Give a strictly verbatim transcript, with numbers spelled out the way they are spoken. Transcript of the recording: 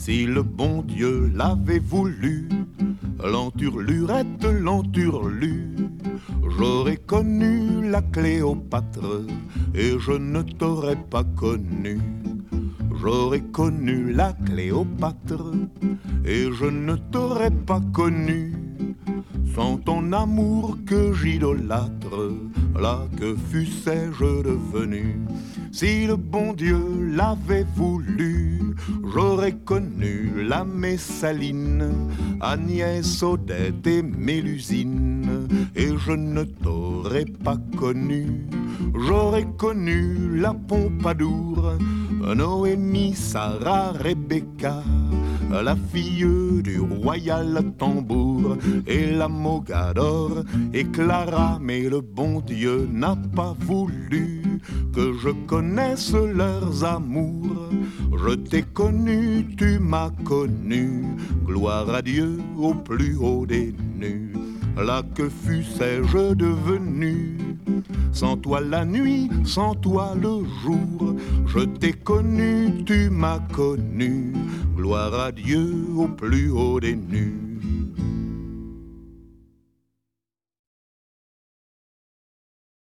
Si le bon Dieu l'avait voulu, l'enturlurette, l'enturlu, j'aurais connu la Cléopâtre et je ne t'aurais pas connu. J'aurais connu la Cléopâtre et je ne t'aurais pas connu. Sans ton amour que j'idolâtre, là que fussais-je devenu? Si le bon Dieu l'avait voulu, j'aurais connu la Messaline, Agnès, Odette et Mélusine, et je ne t'aurais pas connu. J'aurais connu la Pompadour, Noémie, Sarah, Rebecca, la fille du royal tambour, et la Mogador et Clara, mais le bon Dieu n'a pas voulu que je connaisse leurs amours. Je t'ai connu, tu m'as connu, gloire à Dieu au plus haut des nus. Là que fussais-je devenu? Sans toi la nuit, sans toi le jour, je t'ai connu, tu m'as connu, gloire à Dieu au plus haut des nus.